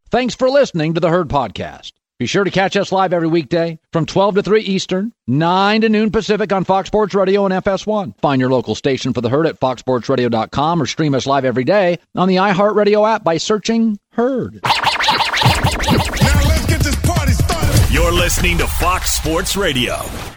Thanks for listening to the Herd Podcast. Be sure to catch us live every weekday from 12 to 3 Eastern, 9 to noon Pacific on Fox Sports Radio and FS1. Find your local station for the Herd at foxsportsradio.com or stream us live every day on the iHeartRadio app by searching Herd. Now let's get this party started. You're listening to Fox Sports Radio.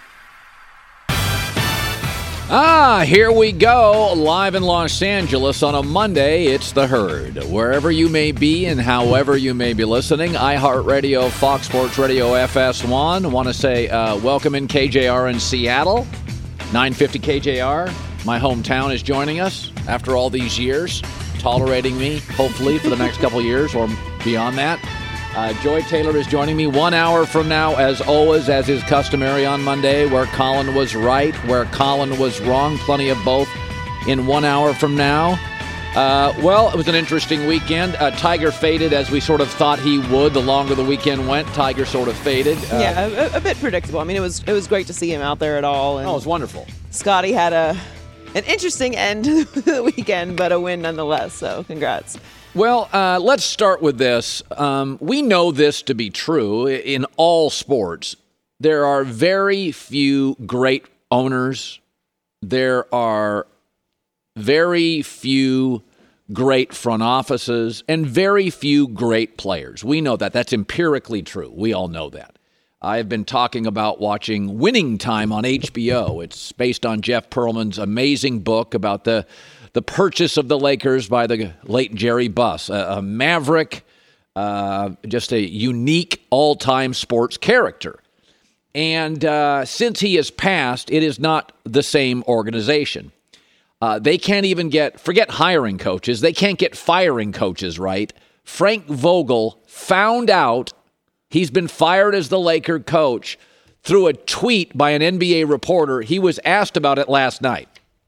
Here we go, live in Los Angeles on a Monday. It's the Herd. Wherever you may be and however you may be listening, iHeartRadio, Fox Sports Radio, FS1. I want to say welcome in KJR in Seattle. 950 KJR, my hometown, is joining us after all these years, tolerating me, hopefully, for the next couple years or beyond that. Joy Taylor is joining me 1 hour from now, as always, as is customary on Monday, where Colin was right, where Colin was wrong. Plenty of both in 1 hour from now. Well, it was an interesting weekend. Tiger faded as we sort of thought he would. The longer the weekend went, Tiger sort of faded. A bit predictable. I mean, it was great to see him out there at all. And it was wonderful. Scotty had an interesting end to the weekend, but a win nonetheless. So, congrats. Well, let's start with this. We know this to be true in all sports. There are very few great owners. There are very few great front offices and very few great players. We know that. That's empirically true. We all know that. I've been talking about watching Winning Time on HBO. It's based on Jeff Pearlman's amazing book about the purchase of the Lakers by the late Jerry Buss, a maverick, just a unique all-time sports character. And since he has passed, it is not the same organization. They can't even forget hiring coaches. They can't get firing coaches right. Frank Vogel found out he's been fired as the Laker coach through a tweet by an NBA reporter. He was asked about it last night.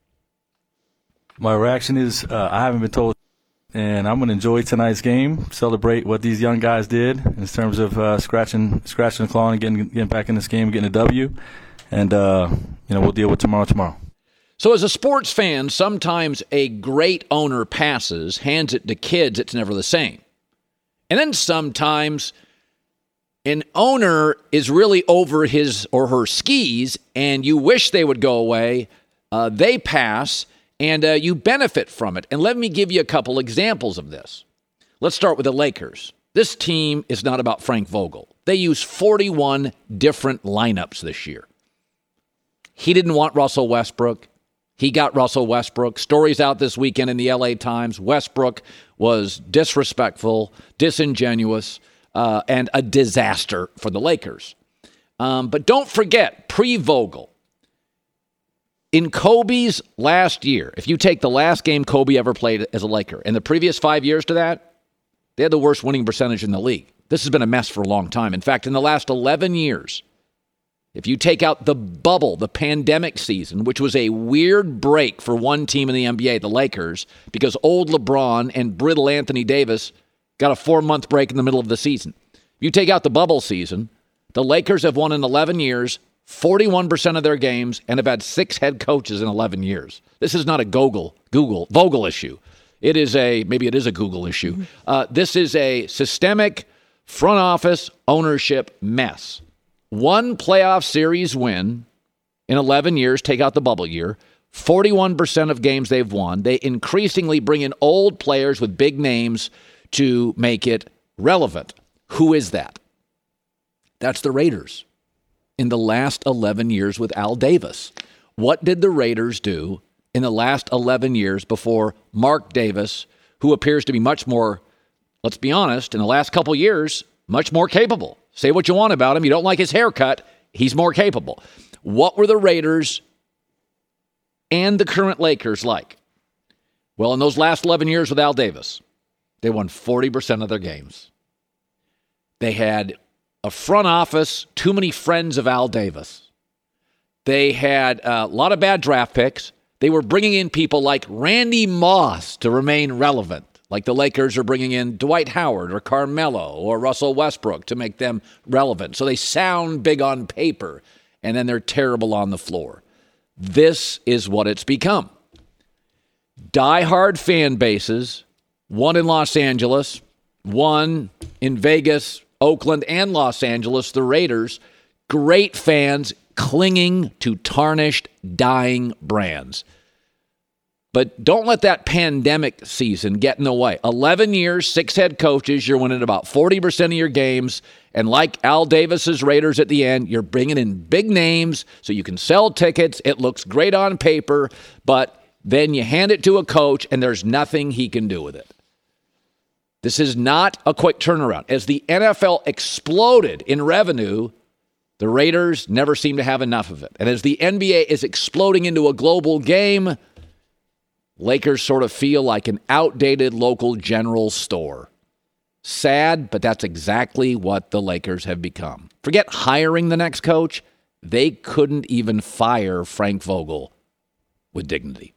My reaction is I haven't been told, and I'm going to enjoy tonight's game, celebrate what these young guys did in terms of scratching the claw and getting back in this game, getting a W, and we'll deal with tomorrow. So as a sports fan, sometimes a great owner passes, hands it to kids, it's never the same. And then sometimes an owner is really over his or her skis, and you wish they would go away. They pass, and you benefit from it. And let me give you a couple examples of this. Let's start with the Lakers. This team is not about Frank Vogel. They use 41 different lineups this year. He didn't want Russell Westbrook. He got Russell Westbrook. Stories out this weekend in the LA Times. Westbrook was disrespectful, disingenuous, and a disaster for the Lakers. But don't forget, pre-Vogel, in Kobe's last year, if you take the last game Kobe ever played as a Laker, and the previous 5 years to that, they had the worst winning percentage in the league. This has been a mess for a long time. In fact, in the last 11 years, if you take out the bubble, the pandemic season, which was a weird break for one team in the NBA, the Lakers, because old LeBron and brittle Anthony Davis got a 4-month break in the middle of the season. If you take out the bubble season, the Lakers have won in 11 years, 41% of their games, and have had 6 head coaches in 11 years. This is not a Vogel issue. Maybe it is a Google issue. This is a systemic front office ownership mess. One playoff series win in 11 years, take out the bubble year, 41% of games they've won. They increasingly bring in old players with big names to make it relevant. Who is that? That's the Raiders. In the last 11 years with Al Davis. What did the Raiders do in the last 11 years before Mark Davis, who appears to be much more, let's be honest, in the last couple years, much more capable? Say what you want about him. You don't like his haircut. He's more capable. What were the Raiders and the current Lakers like? Well, in those last 11 years with Al Davis, they won 40% of their games. They had a front office, too many friends of Al Davis. They had a lot of bad draft picks. They were bringing in people like Randy Moss to remain relevant, like the Lakers are bringing in Dwight Howard or Carmelo or Russell Westbrook to make them relevant. So they sound big on paper, and then they're terrible on the floor. This is what it's become. Die-hard fan bases, one in Los Angeles, won in Vegas, Oakland, and Los Angeles, the Raiders. Great fans clinging to tarnished, dying brands. But don't let that pandemic season get in the way. 11 years, 6 head coaches, you're winning about 40% of your games. And like Al Davis's Raiders at the end, you're bringing in big names so you can sell tickets. It looks great on paper, but then you hand it to a coach and there's nothing he can do with it. This is not a quick turnaround. As the NFL exploded in revenue, the Raiders never seem to have enough of it. And as the NBA is exploding into a global game, Lakers sort of feel like an outdated local general store. Sad, but that's exactly what the Lakers have become. Forget hiring the next coach. They couldn't even fire Frank Vogel with dignity.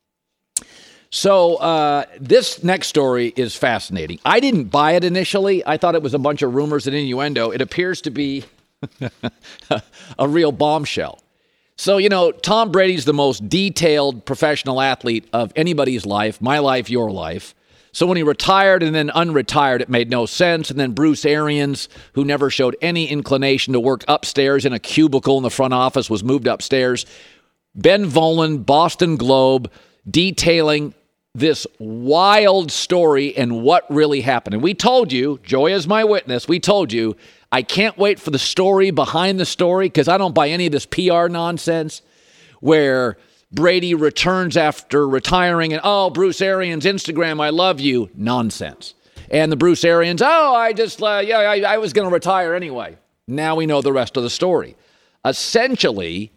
So this next story is fascinating. I didn't buy it initially. I thought it was a bunch of rumors and innuendo. It appears to be a real bombshell. So, you know, Tom Brady's the most detailed professional athlete of anybody's life, my life, your life. So when he retired and then unretired, it made no sense. And then Bruce Arians, who never showed any inclination to work upstairs in a cubicle in the front office, was moved upstairs. Ben Volin, Boston Globe, detailing this wild story and what really happened. And we told you, Joy is my witness, we told you, I can't wait for the story behind the story because I don't buy any of this PR nonsense where Brady returns after retiring and, oh, Bruce Arians, Instagram, I love you. Nonsense. And the Bruce Arians, I was going to retire anyway. Now we know the rest of the story. Essentially,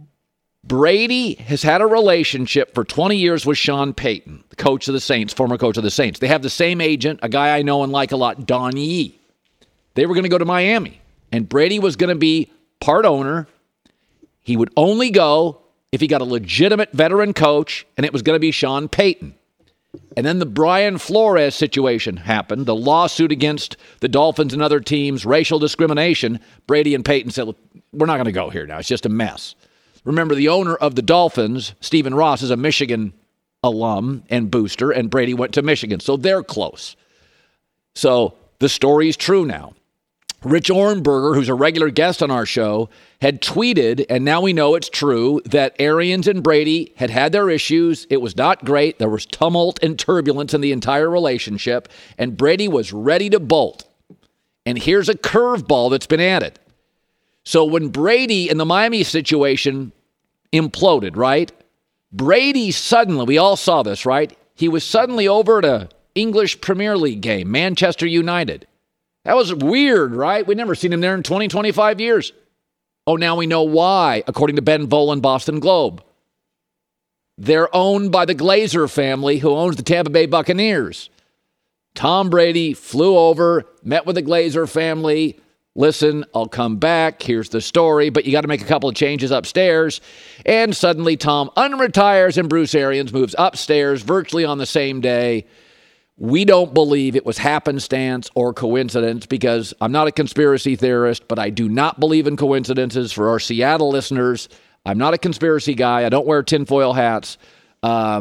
Brady has had a relationship for 20 years with Sean Payton, the coach of the Saints, former coach of the Saints. They have the same agent, a guy I know and like a lot, Don Yee. They were going to go to Miami, and Brady was going to be part owner. He would only go if he got a legitimate veteran coach, and it was going to be Sean Payton. And then the Brian Flores situation happened, the lawsuit against the Dolphins and other teams, racial discrimination. Brady and Payton said, look, we're not going to go here now. It's just a mess. Remember, the owner of the Dolphins, Stephen Ross, is a Michigan alum and booster, and Brady went to Michigan, so they're close. So the story's true now. Rich Ohrnberger, who's a regular guest on our show, had tweeted, and now we know it's true, that Arians and Brady had their issues. It was not great. There was tumult and turbulence in the entire relationship, and Brady was ready to bolt. And here's a curveball that's been added. So when Brady in the Miami situation imploded, right? Brady suddenly, we all saw this, right? He was suddenly over at an English Premier League game, Manchester United. That was weird, right? We'd never seen him there in 20, 25 years. Oh, now we know why, according to Ben Volin, Boston Globe. They're owned by the Glazer family, who owns the Tampa Bay Buccaneers. Tom Brady flew over, met with the Glazer family. Listen, I'll come back. Here's the story, but you got to make a couple of changes upstairs. And suddenly Tom unretires and Bruce Arians moves upstairs virtually on the same day. We don't believe it was happenstance or coincidence because I'm not a conspiracy theorist, but I do not believe in coincidences. For our Seattle listeners, I'm not a conspiracy guy. I don't wear tinfoil hats. But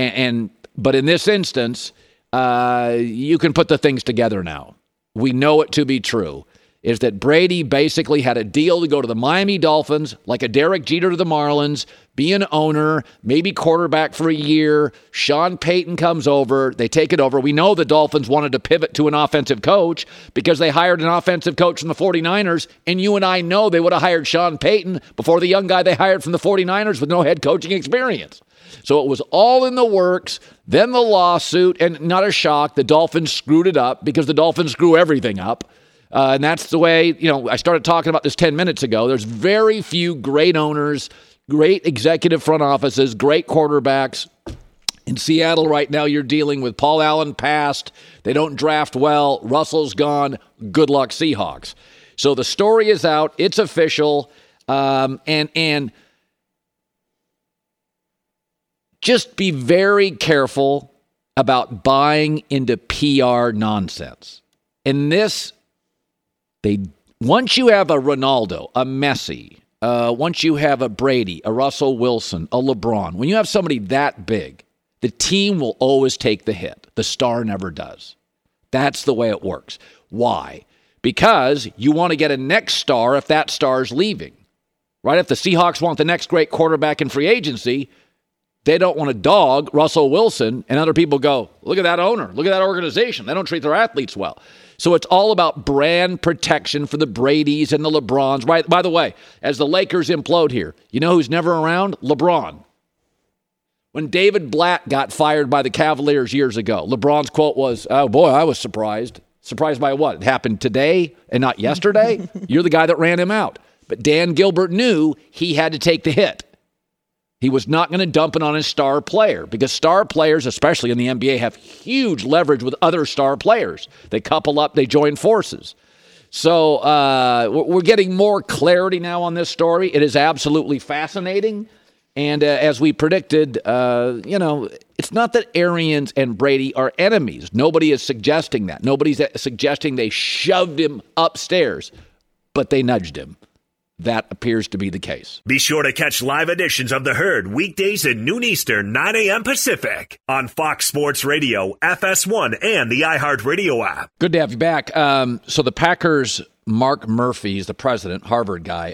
in this instance, you can put the things together now. We know it to be true. Is that Brady basically had a deal to go to the Miami Dolphins, like a Derek Jeter to the Marlins, be an owner, maybe quarterback for a year. Sean Payton comes over. They take it over. We know the Dolphins wanted to pivot to an offensive coach because they hired an offensive coach from the 49ers, and you and I know they would have hired Sean Payton before the young guy they hired from the 49ers with no head coaching experience. So it was all in the works. Then the lawsuit, and not a shock, the Dolphins screwed it up because the Dolphins screw everything up. And that's the way, I started talking about this 10 minutes ago. There's very few great owners, great executive front offices, great quarterbacks. In Seattle right now, you're dealing with Paul Allen passed. They don't draft well. Russell's gone. Good luck, Seahawks. So the story is out. It's official. And just be very careful about buying into PR nonsense. In this, once you have a Ronaldo, a Messi, once you have a Brady, a Russell Wilson, a LeBron, when you have somebody that big, the team will always take the hit. The star never does. That's the way it works. Why? Because you want to get a next star if that star's leaving. Right? If the Seahawks want the next great quarterback in free agency, they don't want to dog Russell Wilson, and other people go, look at that owner, look at that organization. They don't treat their athletes well. So it's all about brand protection for the Bradys and the LeBrons. Right? By the way, as the Lakers implode here, you know who's never around? LeBron. When David Blatt got fired by the Cavaliers years ago, LeBron's quote was, oh boy, I was surprised. Surprised by what? It happened today and not yesterday? You're the guy that ran him out. But Dan Gilbert knew he had to take the hit. He was not going to dump it on his star player because star players, especially in the NBA, have huge leverage with other star players. They couple up, they join forces. So we're getting more clarity now on this story. It is absolutely fascinating. And as we predicted, it's not that Arians and Brady are enemies. Nobody is suggesting that. Nobody's suggesting they shoved him upstairs, but they nudged him. That appears to be the case. Be sure to catch live editions of The Herd weekdays at noon Eastern, 9 a.m. Pacific on Fox Sports Radio, FS1, and the iHeartRadio app. Good to have you back. So the Packers, Mark Murphy, is the president, Harvard guy,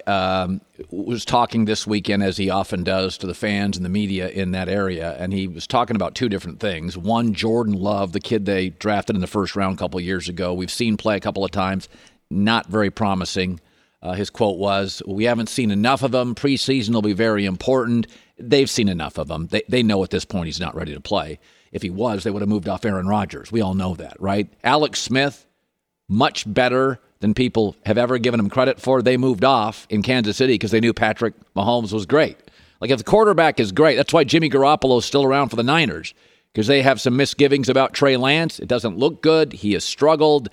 was talking this weekend, as he often does, to the fans and the media in that area, and he was talking about two different things. One, Jordan Love, the kid they drafted in the first round a couple of years ago. We've seen play a couple of times, not very promising. His quote was, we haven't seen enough of him. Preseason will be very important. They've seen enough of him. They know at this point he's not ready to play. If he was, they would have moved off Aaron Rodgers. We all know that, right? Alex Smith, much better than people have ever given him credit for. They moved off in Kansas City because they knew Patrick Mahomes was great. Like, if the quarterback is great, that's why Jimmy Garoppolo is still around for the Niners, because they have some misgivings about Trey Lance. It doesn't look good. He has struggled.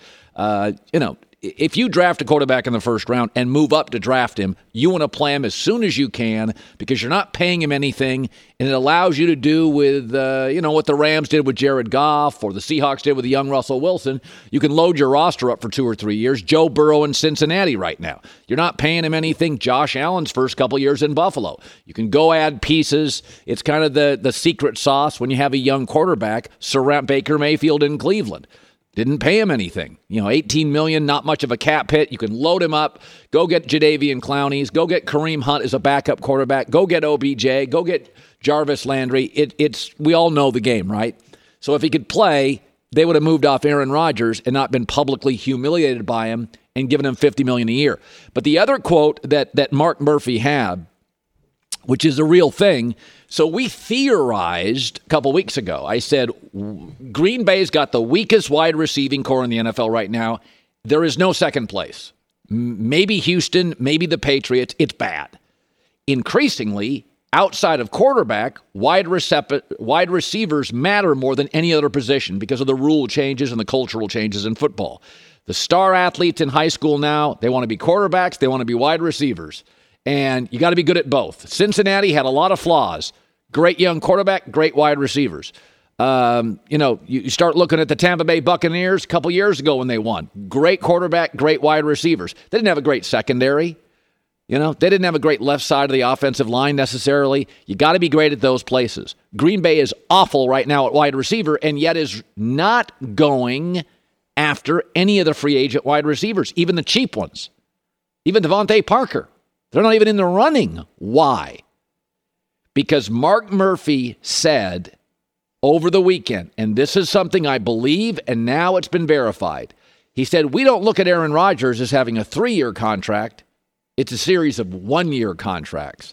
If you draft a quarterback in the first round and move up to draft him, you want to play him as soon as you can because you're not paying him anything, and it allows you to do with, what the Rams did with Jared Goff or the Seahawks did with the young Russell Wilson. You can load your roster up for 2 or 3 years. Joe Burrow in Cincinnati right now. You're not paying him anything. Josh Allen's first couple years in Buffalo. You can go add pieces. It's kind of the secret sauce when you have a young quarterback. Surround Baker Mayfield in Cleveland. Didn't pay him anything. $18 million, not much of a cap hit. You can load him up. Go get Jadeveon Clowney's. Go get Kareem Hunt as a backup quarterback. Go get OBJ. Go get Jarvis Landry. We all know the game, right? So if he could play, they would have moved off Aaron Rodgers and not been publicly humiliated by him and given him $50 million a year. But the other quote that Mark Murphy had, which is a real thing. So we theorized a couple weeks ago. I said, Green Bay's got the weakest wide receiving core in the NFL right now. There is no second place. Maybe Houston, maybe the Patriots. It's bad. Increasingly, outside of quarterback, wide receivers matter more than any other position because of the rule changes and the cultural changes in football. The star athletes in high school now, they want to be quarterbacks, they want to be wide receivers. And you got to be good at both. Cincinnati had a lot of flaws. Great young quarterback, great wide receivers. You start looking at the Tampa Bay Buccaneers a couple years ago when they won. Great quarterback, great wide receivers. They didn't have a great secondary. They didn't have a great left side of the offensive line necessarily. You got to be great at those places. Green Bay is awful right now at wide receiver and yet is not going after any of the free agent wide receivers, even the cheap ones, even Devontae Parker. They're not even in the running. Why? Because Mark Murphy said over the weekend, and this is something I believe, and now it's been verified. He said, we don't look at Aaron Rodgers as having a 3-year contract. It's a series of 1-year contracts.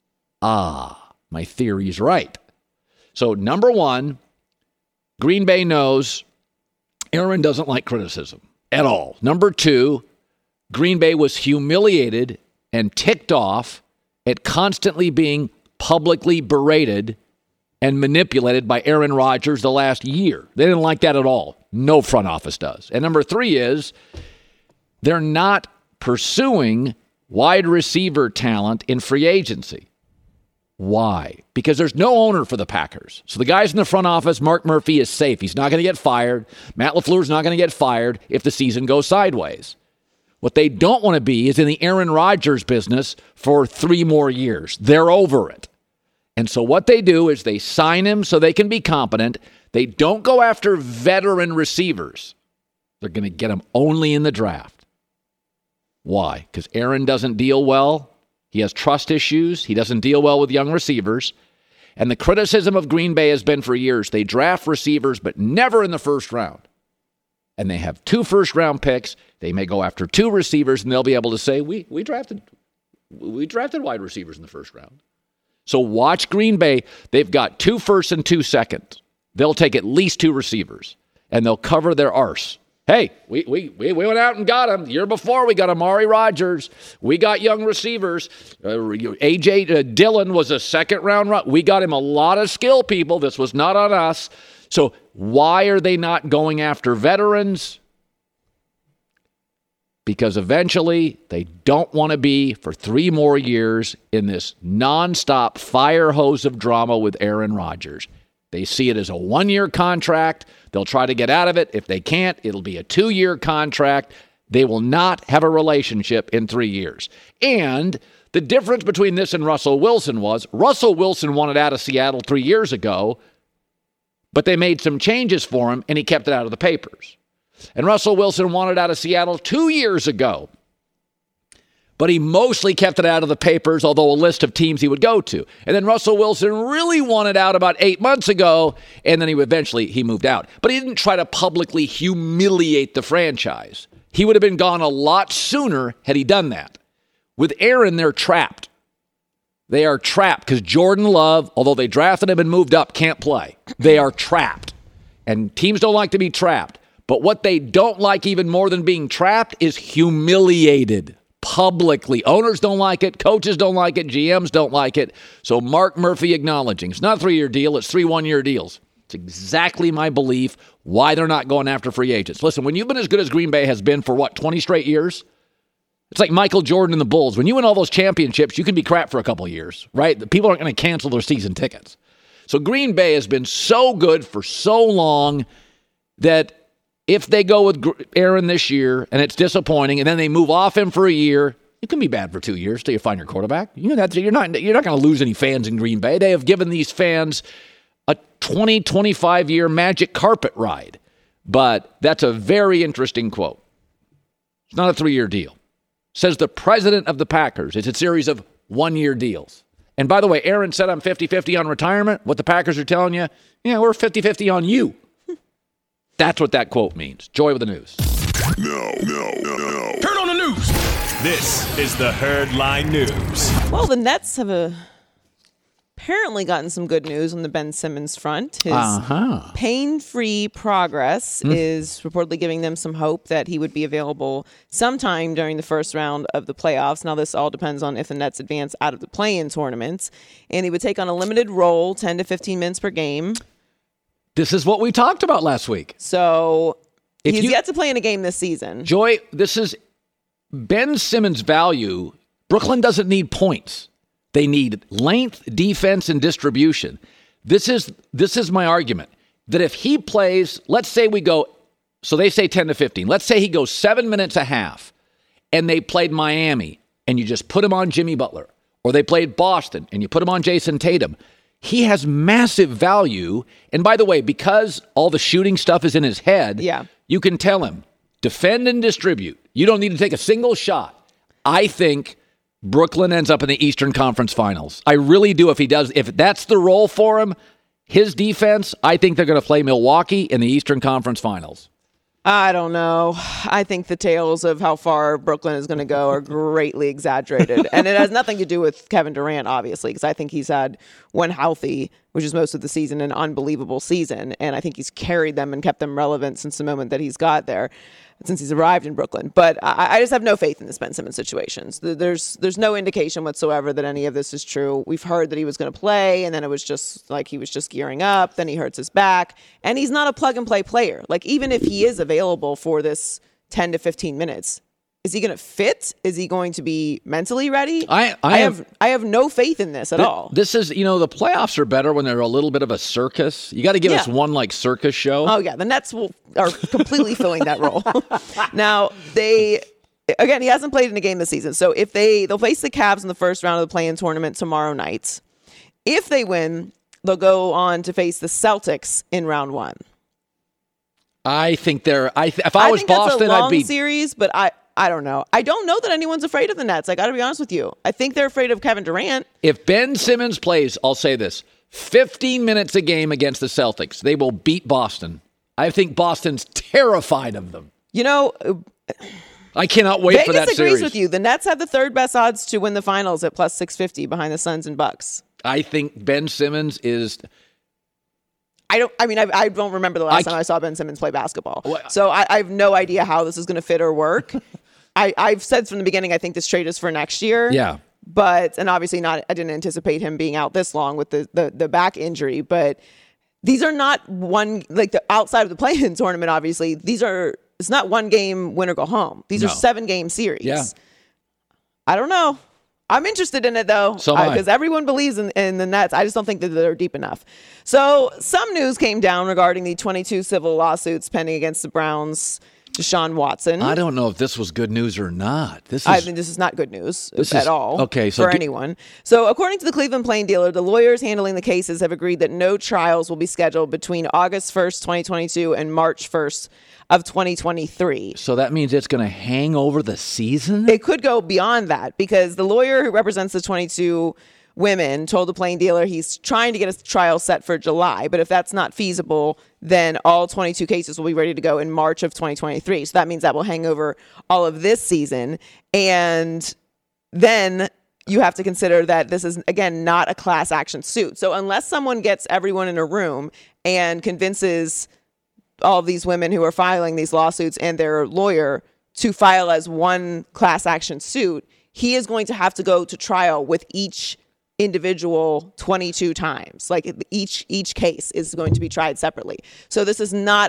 My theory's right. So, number one, Green Bay knows Aaron doesn't like criticism at all. Number two, Green Bay was humiliated and ticked off at constantly being publicly berated and manipulated by Aaron Rodgers the last year. They didn't like that at all. No front office does. And number three is they're not pursuing wide receiver talent in free agency. Why? Because there's no owner for the Packers. So the guys in the front office, Mark Murphy is safe. He's not going to get fired. Matt LaFleur's not going to get fired if the season goes sideways. What they don't want to be is in the Aaron Rodgers business for 3 more years. They're over it. And so what they do is they sign him so they can be competent. They don't go after veteran receivers. They're going to get him only in the draft. Why? Because Aaron doesn't deal well. He has trust issues. He doesn't deal well with young receivers. And the criticism of Green Bay has been for years, they draft receivers, but never in the first round. And they have 2 first-round picks. They may go after 2 receivers, and they'll be able to say, we drafted wide receivers in the first round. So watch Green Bay. They've got 2 firsts and 2 seconds. They'll take at least 2 receivers, and they'll cover their arse. Hey, we went out and got him. The year before, we got Amari Rodgers. We got young receivers. A.J. Dillon was a second-round run. We got him a lot of skill people. This was not on us. So why are they not going after veterans? Because eventually they don't want to be, for 3 more years, in this nonstop fire hose of drama with Aaron Rodgers. They see it as a 1-year contract. They'll try to get out of it. If they can't, it'll be a 2-year contract. They will not have a relationship in 3 years. And the difference between this and Russell Wilson was Russell Wilson wanted out of Seattle 3 years ago, but they made some changes for him, and he kept it out of the papers. And Russell Wilson wanted out of Seattle 2 years ago, but he mostly kept it out of the papers, although a list of teams he would go to. And then Russell Wilson really wanted out about 8 months ago, and then he moved out. But he didn't try to publicly humiliate the franchise. He would have been gone a lot sooner had he done that. With Aaron, they're trapped. They are trapped because Jordan Love, although they drafted him and moved up, can't play. They are trapped. And teams don't like to be trapped. But what they don't like even more than being trapped is humiliated publicly. Owners don't like it. Coaches don't like it. GMs don't like it. So Mark Murphy acknowledging it's not a 3-year deal. It's 3 one-year deals. It's exactly my belief why they're not going after free agents. Listen, when you've been as good as Green Bay has been for, 20 straight years? It's like Michael Jordan and the Bulls. When you win all those championships, you can be crap for a couple of years, right? The people aren't going to cancel their season tickets. So Green Bay has been so good for so long that if they go with Aaron this year and it's disappointing and then they move off him for a year, it can be bad for 2 years till you find your quarterback. You're not going to lose any fans in Green Bay. They have given these fans a 20, 25-year magic carpet ride. But that's a very interesting quote. It's not a 3-year deal. Says the president of the Packers. It's a series of 1-year deals. And by the way, Aaron said I'm 50-50 on retirement. What the Packers are telling you, yeah, we're 50-50 on you. That's what that quote means. Joy with the news. No. Turn on the news. This is the Herd Line News. Well, the Nets have apparently gotten some good news on the Ben Simmons front. His pain-free progress is reportedly giving them some hope that he would be available sometime during the first round of the playoffs. Now, this all depends on if the Nets advance out of the play-in tournaments. And he would take on a limited role, 10 to 15 minutes per game. This is what we talked about last week. So he's yet to play in a game this season. Joy, this is Ben Simmons' value. Brooklyn doesn't need points. They need length, defense, and distribution. This is my argument, that if he plays, let's say we go, so they say 10 to 15. Let's say he goes 7 minutes a half, and they played Miami, and you just put him on Jimmy Butler, or they played Boston, and you put him on Jason Tatum. He has massive value. And by the way, because all the shooting stuff is in his head, you can tell him, defend and distribute. You don't need to take a single shot. I think Brooklyn ends up in the Eastern Conference Finals. I really do. If that's the role for him, his defense, I think they're going to play Milwaukee in the Eastern Conference Finals. I don't know. I think the tales of how far Brooklyn is going to go are greatly exaggerated. And it has nothing to do with Kevin Durant, obviously, because I think he's had, when healthy, which is most of the season, an unbelievable season. And I think he's carried them and kept them relevant since the moment that he's got there, since he's arrived in Brooklyn. But I just have no faith in this Ben Simmons situations. There's no indication whatsoever that any of this is true. We've heard that he was going to play, and then it was just like he was just gearing up. Then he hurts his back. And he's not a plug-and-play player. Like, even if he is available for this 10 to 15 minutes, is he going to fit? Is he going to be mentally ready? I have no faith in this at all. This is, the playoffs are better when they're a little bit of a circus. You got to give us one circus show. Oh yeah, the Nets are completely filling that role. Now he hasn't played in a game this season. So if they'll face the Cavs in the first round of the play-in tournament tomorrow night. If they win, they'll go on to face the Celtics in round 1. I think they're. If I was think Boston, that's a long I'd be series, but I don't know. I don't know that anyone's afraid of the Nets. I got to be honest with you. I think they're afraid of Kevin Durant. If Ben Simmons plays, I'll say this: 15 minutes a game against the Celtics, they will beat Boston. I think Boston's terrified of them. You know, I cannot wait for that Vegas series. agrees with you. The Nets have the third best odds to win the finals at plus 650 behind the Suns and Bucks. I think Ben Simmons is. I don't remember the last time I saw Ben Simmons play basketball. So I have no idea how this is going to fit or work. I've said from the beginning, I think this trade is for next year. Yeah. And obviously not, I didn't anticipate him being out this long with the back injury, but these are not the outside of the play-in tournament, obviously, it's not one game win or go home. These are 7-game series. Yeah. I don't know. I'm interested in it, though, because everyone believes in the Nets. I just don't think that they're deep enough. So some news came down regarding the 22 civil lawsuits pending against the Browns' Deshaun Watson. I don't know if this was good news or not. I think this is not good news at all for anyone. So according to the Cleveland Plain Dealer, the lawyers handling the cases have agreed that no trials will be scheduled between August 1st, 2022 and March 1st of 2023. So that means it's going to hang over the season? It could go beyond that because the lawyer who represents the 22 women told the Plain Dealer he's trying to get a trial set for July, but if that's not feasible, then all 22 cases will be ready to go in March of 2023. So that means that will hang over all of this season. And then you have to consider that this is, again, not a class action suit. So unless someone gets everyone in a room and convinces all of these women who are filing these lawsuits and their lawyer to file as one class action suit, he is going to have to go to trial with each individual 22 times. Like each case is going to be tried separately. So this is not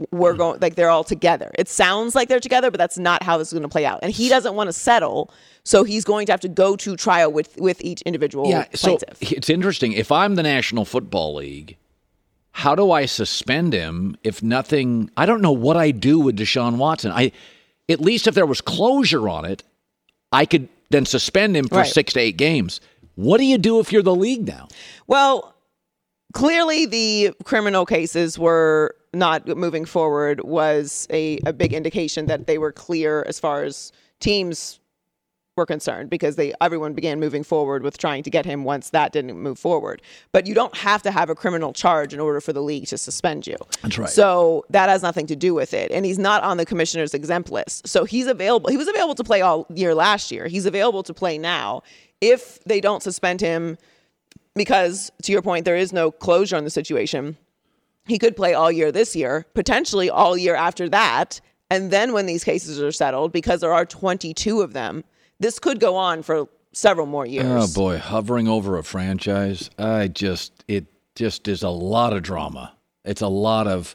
they're all together. It sounds like they're together, but that's not how this is going to play out. And he doesn't want to settle, so he's going to have to go to trial with each individual plaintiff. So it's interesting. If I'm the National Football League, how do I suspend him if nothing? I don't know what I do with Deshaun Watson. At least if there was closure on it, I could then suspend him for 6 to 8 games. What do you do if you're the league now? Well, clearly the criminal cases were not moving forward was a big indication that they were clear as far as teams were concerned, because everyone began moving forward with trying to get him once that didn't move forward. But you don't have to have a criminal charge in order for the league to suspend you. That's right. So that has nothing to do with it. And he's not on the commissioner's exempt list. So he's available. He was available to play all year last year. He's available to play now. If they don't suspend him, because to your point, there is no closure on the situation, he could play all year this year, potentially all year after that. And then when these cases are settled, because there are 22 of them, this could go on for several more years. Oh boy, hovering over a franchise. It just is a lot of drama. It's a lot of,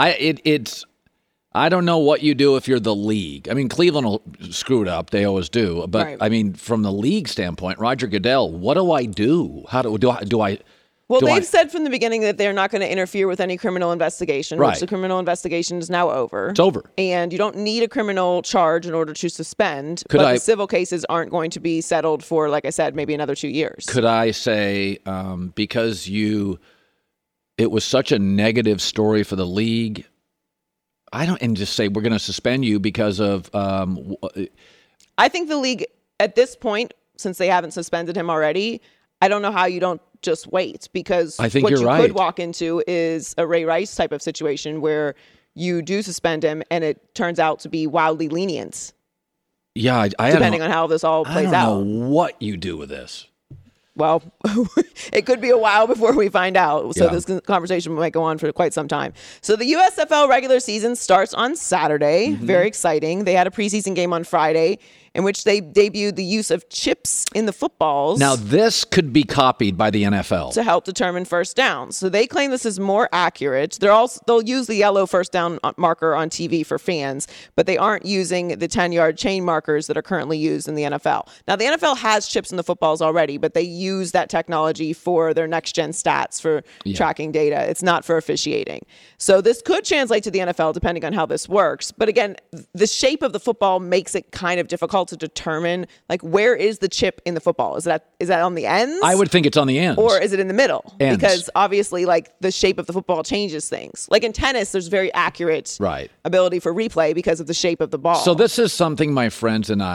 I don't know what you do if you're the league. I mean, Cleveland will screw it up. They always do. But right. I mean, from the league standpoint, Roger Goodell, what do I do? How do I? Well, they've said from the beginning that they're not going to interfere with any criminal investigation, right. which the criminal investigation is now over. It's over. And you don't need a criminal charge in order to suspend. The civil cases aren't going to be settled for, like I said, maybe another 2 years. Could I say, because it was such a negative story for the league, and just say we're going to suspend you because of... I think the league, at this point, since they haven't suspended him already, I don't know how you don't just wait, because I think what you're you right. could walk into is a Ray Rice type of situation where you do suspend him and it turns out to be wildly lenient. Yeah, depending on how this all plays out. I don't know what you do with this. Well, it could be a while before we find out. So this conversation might go on for quite some time. So the USFL regular season starts on Saturday. Mm-hmm. Very exciting. They had a preseason game on Friday in which they debuted the use of chips in the footballs. Now, this could be copied by the NFL. To help determine first downs. So they claim this is more accurate. They'll use the yellow first down marker on TV for fans, but they aren't using the 10-yard chain markers that are currently used in the NFL. Now, the NFL has chips in the footballs already, but they use that technology for their next-gen stats for tracking data. It's not for officiating. So this could translate to the NFL depending on how this works. But again, the shape of the football makes it kind of difficult to determine, like, where is the chip in the football? Is that on the ends? I would think it's on the ends. Or is it in the middle? Ends. Because obviously, like, the shape of the football changes things. Like in tennis, there's very accurate ability for replay because of the shape of the ball. So this is something my friends and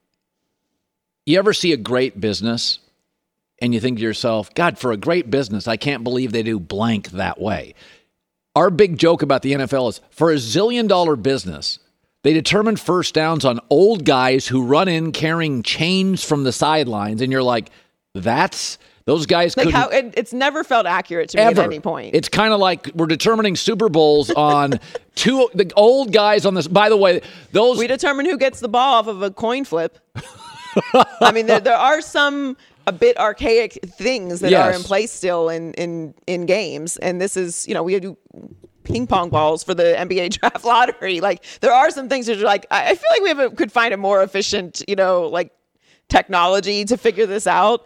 you ever see a great business and you think to yourself, God, for a great business, I can't believe they do blank that way. Our big joke about the NFL is, for a $1 zillion business, they determine first downs on old guys who run in carrying chains from the sidelines, and you're like, those guys like couldn't. It's never felt accurate to me ever. At any point. It's kind of like we're determining Super Bowls on the old guys on this. By the way, we determine who gets the ball off of a coin flip. I mean, there are some a bit archaic things that are in place still in games, and this is, we do ping pong balls for the NBA draft lottery. Like, there are some things that are like, I feel like we could find a more efficient, like, technology to figure this out.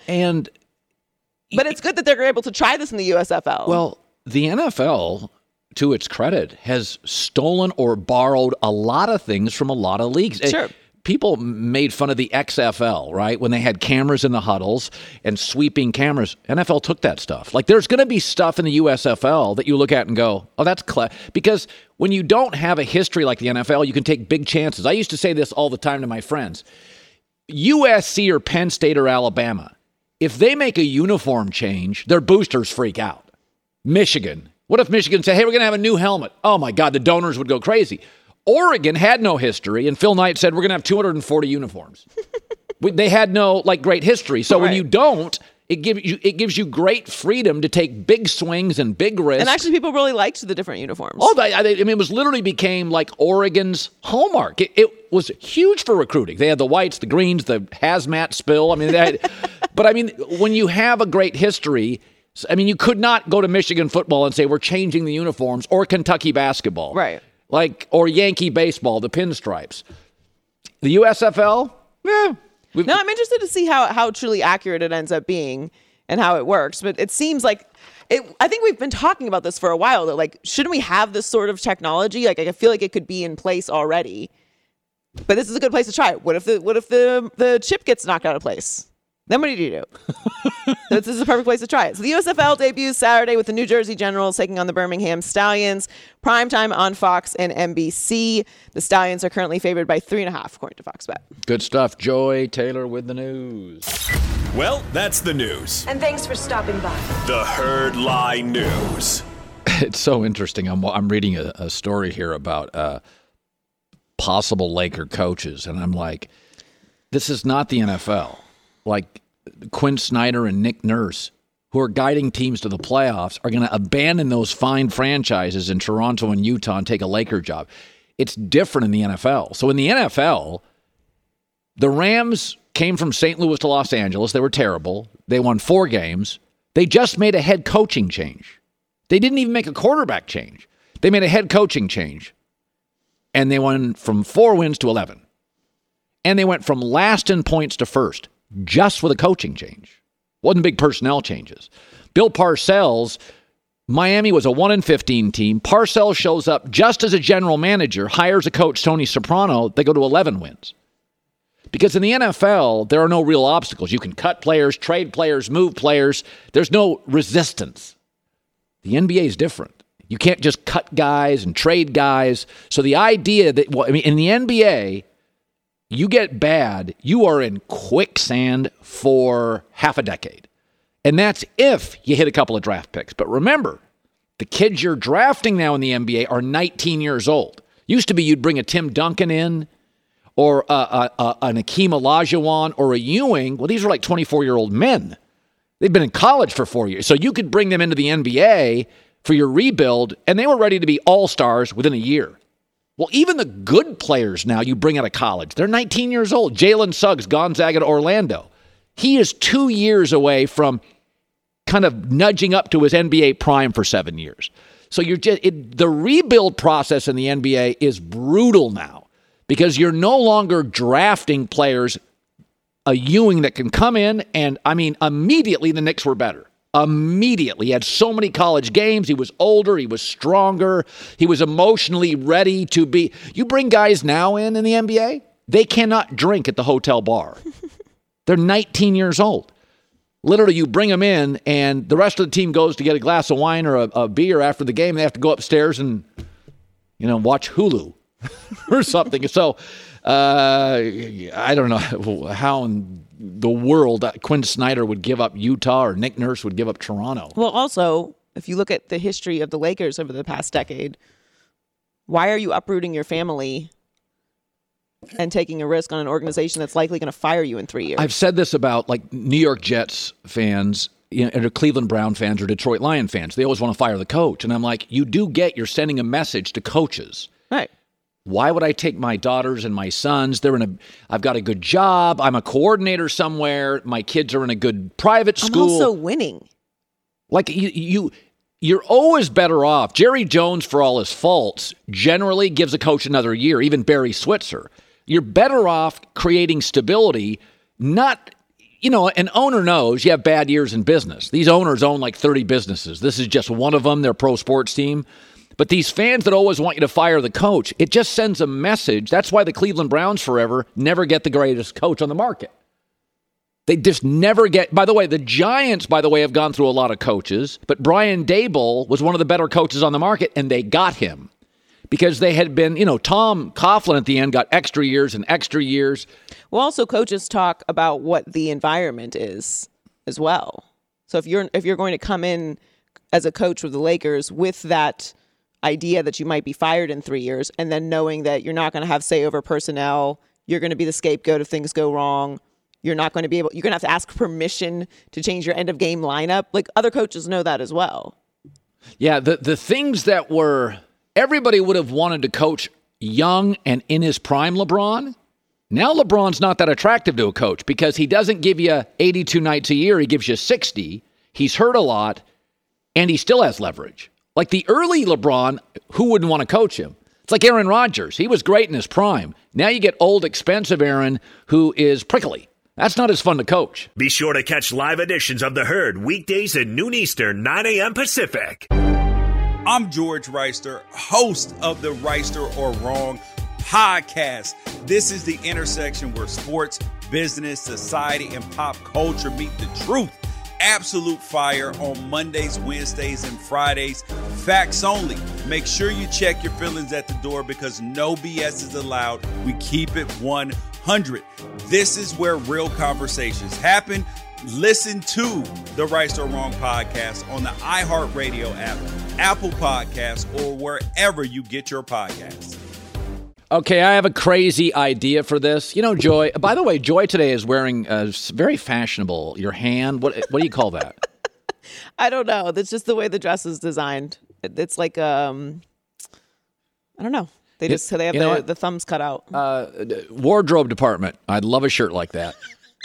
But it's good that they're able to try this in the USFL. Well, the NFL, to its credit, has stolen or borrowed a lot of things from a lot of leagues. Sure. People made fun of the XFL, right? When they had cameras in the huddles and sweeping cameras. NFL took that stuff. Like, there's going to be stuff in the USFL that you look at and go, oh, that's clever. Because when you don't have a history like the NFL, you can take big chances. I used to say this all the time to my friends. USC or Penn State or Alabama, if they make a uniform change, their boosters freak out. Michigan. What if Michigan said, hey, we're going to have a new helmet? Oh, my God, the donors would go crazy. Oregon had no history, and Phil Knight said, we're going to have 240 uniforms. They had no, great history. So when you don't, it gives you great freedom to take big swings and big risks. And actually, people really liked the different uniforms. Oh, it was literally became like Oregon's hallmark. It was huge for recruiting. They had the whites, the greens, the hazmat spill. I mean, but when you have a great history, you could not go to Michigan football and say we're changing the uniforms, or Kentucky basketball. Right. Or Yankee baseball, the pinstripes. The USFL? Yeah. No, I'm interested to see how truly accurate it ends up being and how it works. But it seems like I think we've been talking about this for a while, that, shouldn't we have this sort of technology? I feel like it could be in place already. But this is a good place to try it. What if the chip gets knocked out of place? Then what do you do? This is a perfect place to try it. So the USFL debuts Saturday with the New Jersey Generals taking on the Birmingham Stallions. Primetime on Fox and NBC. The Stallions are currently favored by 3.5, according to Fox Bet. Good stuff. Joy Taylor with the news. Well, that's the news. And thanks for stopping by. The Herd Lie News. It's so interesting. I'm reading a story here about possible Laker coaches, and I'm like, this is not the NFL. Like Quinn Snyder and Nick Nurse, who are guiding teams to the playoffs, are going to abandon those fine franchises in Toronto and Utah and take a Laker job. It's different in the NFL. So in the NFL, the Rams came from St. Louis to Los Angeles. They were terrible. They won 4 games. They just made a head coaching change. They didn't even make a quarterback change. They made a head coaching change. And they went from 4 wins to 11. And they went from last in points to first, just with a coaching change. Wasn't big personnel changes. Bill Parcells, Miami was a 1-15 team. Parcells shows up just as a general manager, hires a coach, Tony Soprano. They go to 11 wins. Because in the NFL, there are no real obstacles. You can cut players, trade players, move players. There's no resistance. The NBA is different. You can't just cut guys and trade guys. So the idea that, in the NBA, you get bad, you are in quicksand for half a decade. And that's if you hit a couple of draft picks. But remember, the kids you're drafting now in the NBA are 19 years old. Used to be you'd bring a Tim Duncan in, or an Akeem Olajuwon, or a Ewing. Well, these are like 24-year-old men. They've been in college for 4 years. So you could bring them into the NBA for your rebuild, and they were ready to be all-stars within a year. Well, even the good players now you bring out of college, they're 19 years old. Jalen Suggs, Gonzaga to Orlando. He is 2 years away from kind of nudging up to his NBA prime for 7 years. So the rebuild process in the NBA is brutal now because you're no longer drafting players, a Ewing that can come in and, immediately the Knicks were better. Immediately. He had so many college games. He was older. He was stronger. He was emotionally ready to be. You bring guys now in the NBA, They cannot drink at the hotel bar. They're 19 years old. Literally, you bring them in, and the rest of the team goes to get a glass of wine or a beer after the game. They have to go upstairs and, watch Hulu or something. So, I don't know how in the world Quinn Snyder would give up Utah or Nick Nurse would give up Toronto. Well, also, if you look at the history of the Lakers over the past decade, why are you uprooting your family and taking a risk on an organization that's likely going to fire you in 3 years? I've said this about New York Jets fans, or Cleveland Brown fans or Detroit Lion fans. They always want to fire the coach. And I'm like, you're sending a message to coaches. Right. Why would I take my daughters and my sons? I've got a good job. I'm a coordinator somewhere. My kids are in a good private school. I'm also winning. You're always better off. Jerry Jones, for all his faults, generally gives a coach another year, even Barry Switzer. You're better off creating stability, not, an owner knows you have bad years in business. These owners own 30 businesses. This is just one of them, their pro sports team. But these fans that always want you to fire the coach, it just sends a message. That's why the Cleveland Browns forever never get the greatest coach on the market. They just never get. By the way, the Giants, have gone through a lot of coaches, but Brian Daboll was one of the better coaches on the market, and they got him because they had been, Tom Coughlin at the end got extra years and extra years. Well, also coaches talk about what the environment is as well. So if you're going to come in as a coach with the Lakers with that idea that you might be fired in 3 years, and then knowing that you're not going to have say over personnel, you're going to be the scapegoat if things go wrong. You're not going to you're going to have to ask permission to change your end of game lineup. Other coaches know that as well. Yeah, the things that everybody would have wanted to coach young and in his prime LeBron. Now LeBron's not that attractive to a coach because he doesn't give you 82 nights a year. He gives you 60. He's hurt a lot, and he still has leverage. Like the early LeBron, who wouldn't want to coach him? It's like Aaron Rodgers. He was great in his prime. Now you get old, expensive Aaron who is prickly. That's not as fun to coach. Be sure to catch live editions of The Herd weekdays at noon Eastern, 9 a.m. Pacific. I'm George Reister, host of the Reister or Wrong podcast. This is the intersection where sports, business, society, and pop culture meet the truth. Absolute fire on Mondays, Wednesdays, and Fridays. Facts only. Make sure you check your feelings at the door because no BS is allowed. We keep it 100. This is where real conversations happen. Listen to the Right or Wrong podcast on the iHeartRadio app, Apple Podcasts, or wherever you get your podcasts. Okay, I have a crazy idea for this. Joy, by the way, Joy today is wearing very fashionable. Your hand, what do you call that? I don't know. That's just the way the dress is designed. It's like, I don't know. They have the thumbs cut out. Wardrobe department. I'd love a shirt like that.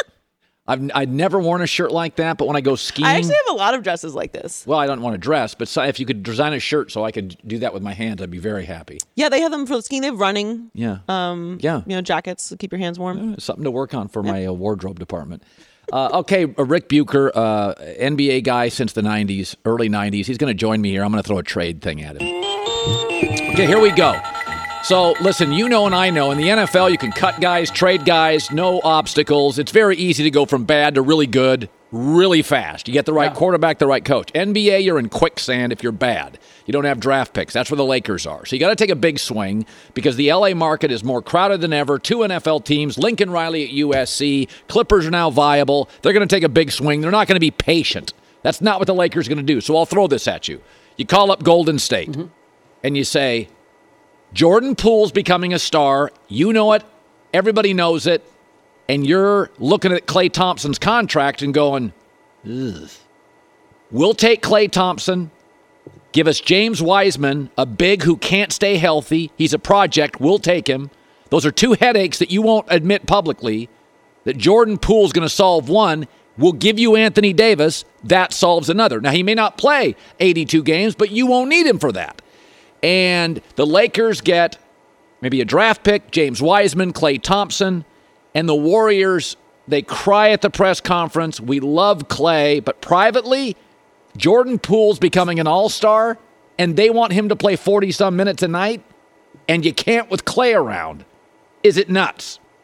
I'd never worn a shirt like that, but when I go skiing... I actually have a lot of dresses like this. Well, I don't want to dress, but if you could design a shirt so I could do that with my hands, I'd be very happy. Yeah, they have them for skiing. They have running. Yeah. Jackets to keep your hands warm. Something to work on for my wardrobe department. Okay, Rick Bucher, NBA guy since the 90s, early 90s. He's going to join me here. I'm going to throw a trade thing at him. Okay, here we go. So, listen, and I know, in the NFL, you can cut guys, trade guys, no obstacles. It's very easy to go from bad to really good really fast. You get the right quarterback, the right coach. NBA, you're in quicksand if you're bad. You don't have draft picks. That's where the Lakers are. So you got to take a big swing because the LA market is more crowded than ever. 2 NFL teams, Lincoln Riley at USC. Clippers are now viable. They're going to take a big swing. They're not going to be patient. That's not what the Lakers are going to do. So I'll throw this at you. You call up Golden State and you say, Jordan Poole's becoming a star. You know it. Everybody knows it. And you're looking at Klay Thompson's contract and going, ugh. We'll take Klay Thompson. Give us James Wiseman, a big who can't stay healthy. He's a project. We'll take him. Those are 2 headaches that you won't admit publicly. That Jordan Poole's going to solve one. We'll give you Anthony Davis. That solves another. Now, he may not play 82 games, but you won't need him for that. And the Lakers get maybe a draft pick, James Wiseman, Klay Thompson, and the Warriors, they cry at the press conference, we love Klay, but privately, Jordan Poole's becoming an all-star, and they want him to play 40-some minutes a night, and you can't with Klay around. Is it nuts?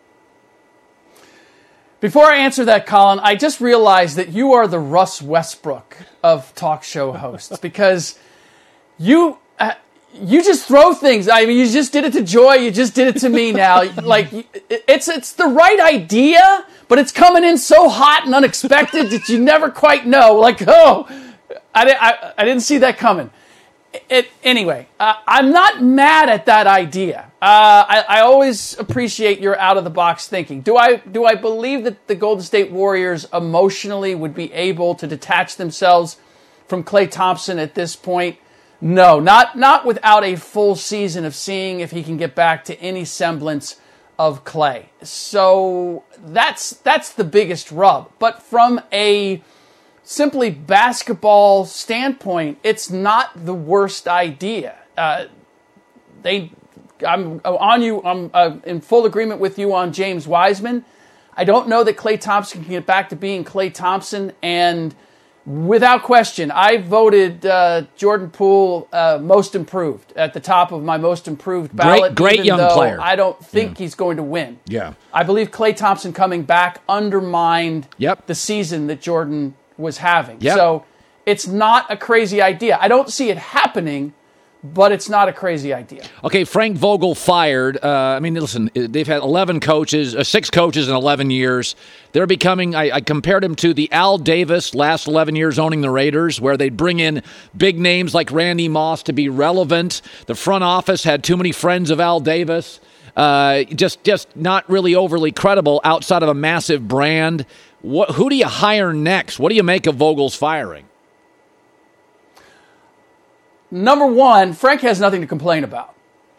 Before I answer that, Colin, I just realized that you are the Russ Westbrook of talk show hosts because you just throw things. I mean, you just did it to Joy. You just did it to me now. Like, it's the right idea, but it's coming in so hot and unexpected that you never quite know. Like, oh, I didn't see that coming. Anyway, I'm not mad at that idea. I always appreciate your out-of-the-box thinking. Do I believe that the Golden State Warriors emotionally would be able to detach themselves from Klay Thompson at this point? No, not without a full season of seeing if he can get back to any semblance of Klay. So that's the biggest rub. But from a simply basketball standpoint, it's not the worst idea. I'm in full agreement with you on James Wiseman. I don't know that Klay Thompson can get back to being Klay Thompson, and without question, I voted Jordan Poole most improved at the top of my most improved ballot. Great young player. I don't think he's going to win. Yeah, I believe Klay Thompson coming back undermined the season that Jordan was having. Yep. So it's not a crazy idea. I don't see it happening, but it's not a crazy idea. Okay, Frank Vogel fired. Listen, they've had 6 coaches in 11 years. They're becoming, I compared him to the Al Davis last 11 years owning the Raiders, where they'd bring in big names like Randy Moss to be relevant. The front office had too many friends of Al Davis. Just not really overly credible outside of a massive brand. Who do you hire next? What do you make of Vogel's firing? Number one, Frank has nothing to complain about.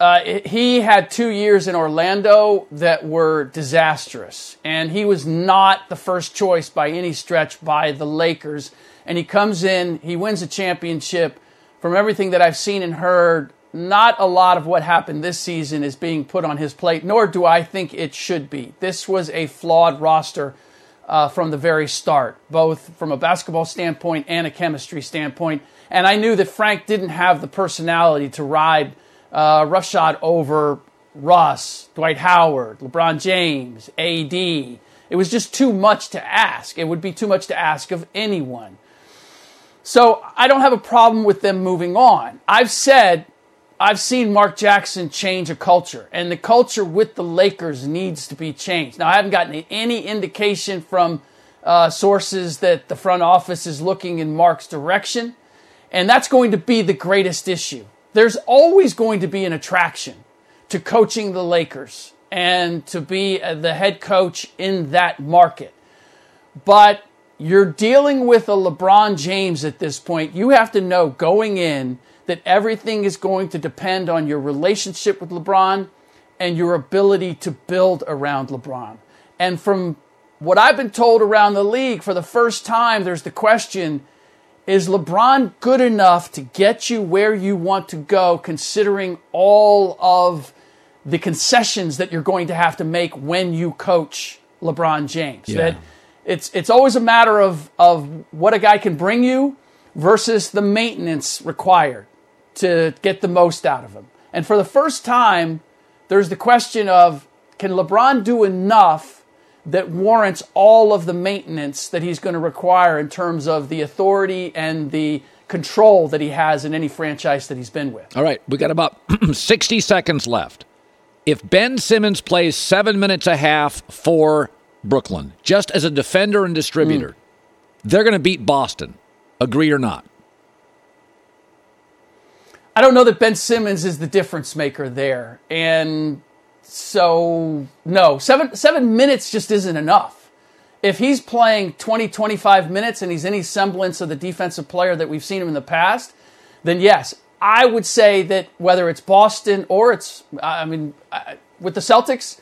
He had 2 years in Orlando that were disastrous, and he was not the first choice by any stretch by the Lakers. And he comes in, he wins a championship. From everything that I've seen and heard, not a lot of what happened this season is being put on his plate, nor do I think it should be. This was a flawed roster from the very start, both from a basketball standpoint and a chemistry standpoint. And I knew that Frank didn't have the personality to ride roughshod over Russ, Dwight Howard, LeBron James, AD. It was just too much to ask. It would be too much to ask of anyone. So I don't have a problem with them moving on. I've seen Mark Jackson change a culture, and the culture with the Lakers needs to be changed. Now, I haven't gotten any indication from sources that the front office is looking in Mark's direction, and that's going to be the greatest issue. There's always going to be an attraction to coaching the Lakers and to be the head coach in that market. But you're dealing with a LeBron James at this point. You have to know going in that everything is going to depend on your relationship with LeBron and your ability to build around LeBron. And from what I've been told around the league, for the first time, there's the question, is LeBron good enough to get you where you want to go, considering all of the concessions that you're going to have to make when you coach LeBron James? Yeah. That it's always a matter of what a guy can bring you versus the maintenance required to get the most out of him. And for the first time, there's the question of, can LeBron do enough that warrants all of the maintenance that he's going to require in terms of the authority and the control that he has in any franchise that he's been with? All right, we got about 60 seconds left. If Ben Simmons plays 7 minutes a half for Brooklyn, just as a defender and distributor, they're going to beat Boston. Agree or not? I don't know that Ben Simmons is the difference maker there. And so, no, seven minutes just isn't enough. If he's playing 20, 25 minutes and he's any semblance of the defensive player that we've seen him in the past, then yes, I would say that whether it's Boston or with the Celtics,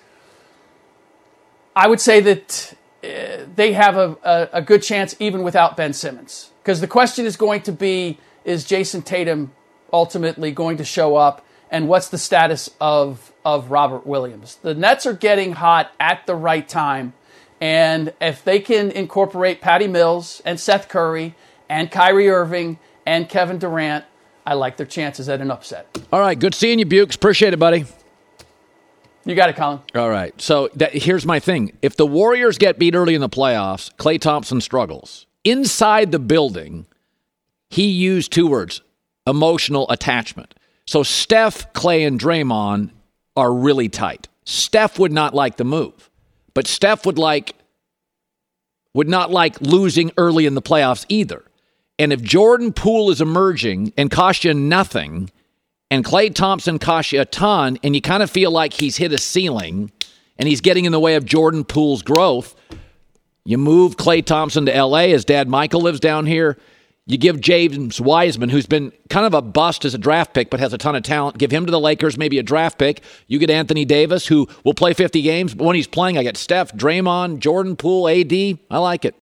I would say that they have a good chance even without Ben Simmons. Because the question is going to be, is Jason Tatum ultimately going to show up, and what's the status of Robert Williams? The Nets are getting hot at the right time, and if they can incorporate Patty Mills and Seth Curry and Kyrie Irving and Kevin Durant, I like their chances at an upset. All right, good seeing you, Bukes. Appreciate it, buddy. You got it, Colin. All right. So here's my thing. If the Warriors get beat early in the playoffs, Klay Thompson struggles. Inside the building, he used 2 words, emotional attachment. So Steph, Klay, and Draymond are really tight. Steph would not like the move, but Steph would not like losing early in the playoffs either. And if Jordan Poole is emerging and costs you nothing, and Klay Thompson costs you a ton, and you kind of feel like he's hit a ceiling and he's getting in the way of Jordan Poole's growth, you move Klay Thompson to L.A. His dad Michael lives down here. You give James Wiseman, who's been kind of a bust as a draft pick but has a ton of talent, give him to the Lakers, maybe a draft pick. You get Anthony Davis, who will play 50 games, but when he's playing, I get Steph, Draymond, Jordan Poole, AD. I like it.